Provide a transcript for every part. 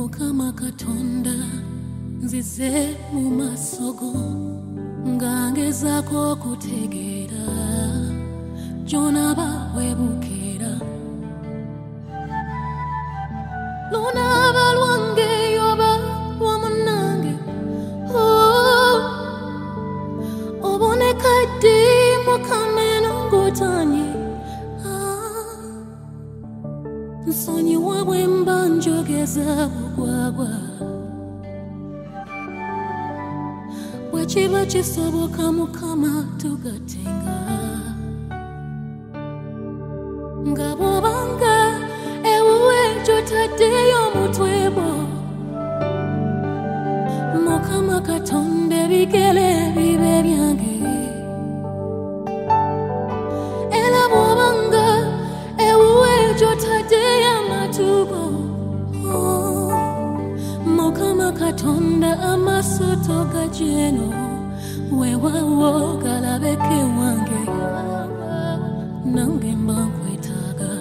Mukama Katonda nzize mu masogo ngangezako kutegeera gy'onaba webukera lunaba lwange yoba wamunange oboneka ddi mukameno ng'otanye nsonyiwa bwe mba njogeza bugwagwa bwe kiba kisoboka Mukama tugatenga nga bw'obanga ewuwe gy'otaddeyo omutwe gwo Mukama Katonda ebigere bibe byange era bw'obanga ewuwe gy'otaddeyo amatu go Mukama Katonda amaaso togagyeno weewaawo galabeke wange nange mba nkwetaaga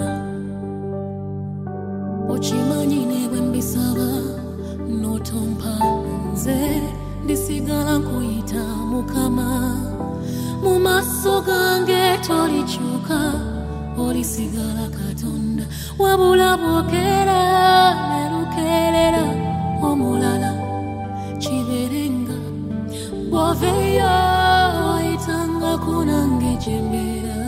okimanyi ne bwe mbisaba n'otompa nze ndisigala nkuyita Mukama mu maaso gange tolikyuka olisigala Katonda wabula bwogera ne lukeerera omulala kibeerenga bw'oveeyo oyitangako nange gye mbeera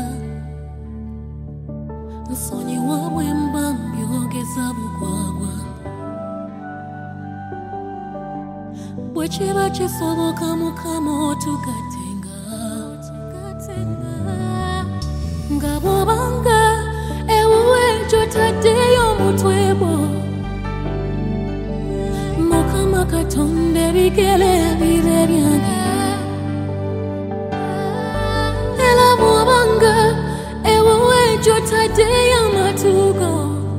nsonyiwa bwe mba mbyogeza bugwagwa bwe kiba kisoboka Mukama otugatenga nga bw'obanga ewuwe gy'otaddeyo omutwe gwo Mukama Katonda ebigere bibe byange era bw'obanga ewuwe gy'otaddeyo amatu go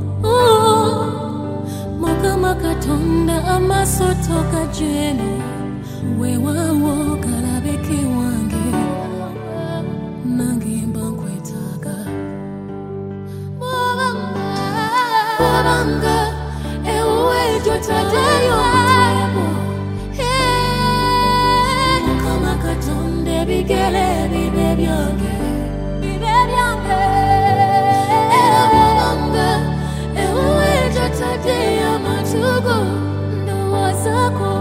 Mukama Katonda amaaso togagyeno weewaawo galabeke wange nange mba nkwetaaga bw'obanga ewuwe gy'otaddeyo omutwe Mukama Katonda ebigere bibe byange era bw'obanga ewuwe gy'otaddeyo amatu go ndowoozaako